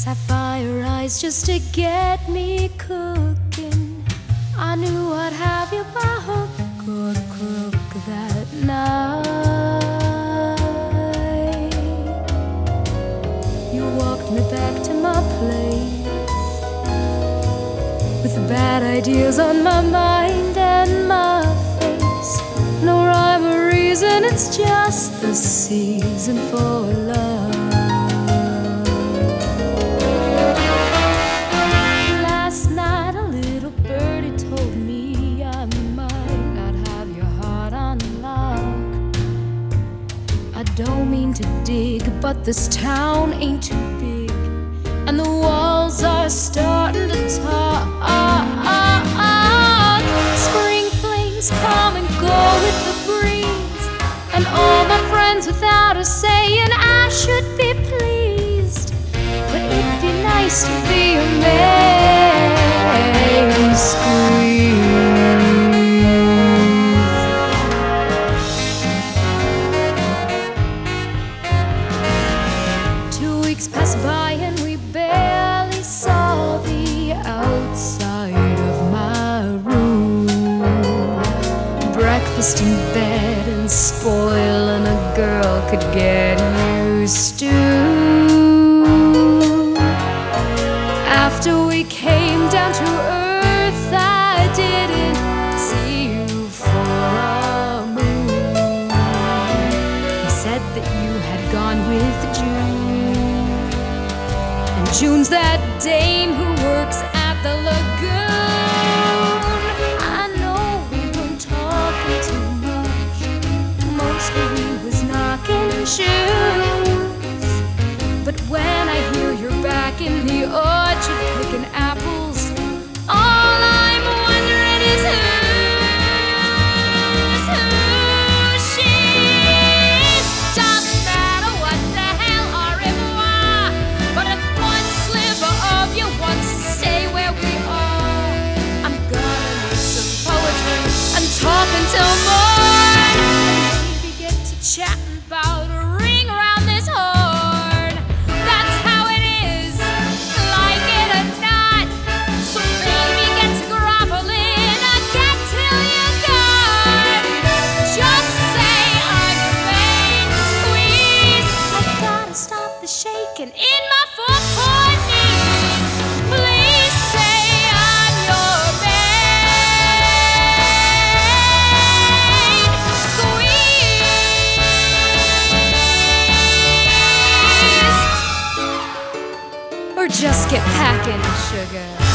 Sapphire eyes just to get me cooking. I knew I'd have you by hook or crook that night. You walked me back to my place with the bad ideas on my mind and my face. No rhyme or reason, it's just the season for love. Last night a little birdie told me I might not have your heart on lock. I don't mean to dig, but this town ain't too big, and the walls are starting to talk. Spring flings come and go with the breeze, and all my friends without a saying I should be pleased. But it'd be nice to be a man squeeze. 2 weeks passed by and we barely saw the outside of my room. Breakfast in bed and spoiling a girl could get used to. After we came down to earth, I didn't see you for a moon. They said that you had gone with June, and June's that dame who works at the lagoon. I know we weren't talking too much, mostly we was knocking shoes. But when I hear you're back in the orchard picking apples, all I'm wondering is who's she? Doesn't matter what the hell or if why, but if one sliver of you wants to stay where we are, I'm gonna need some poetry and talk until morn. Maybe get to chatting about a ring around this horn. That's how it is, like it or not. So baby, get to groveling, I get till you're gone. Just say I'm your main squeeze. I gotta stop the shaking in my 4 knees. Please say I'm your main squeeze. Or just get packing, sugar.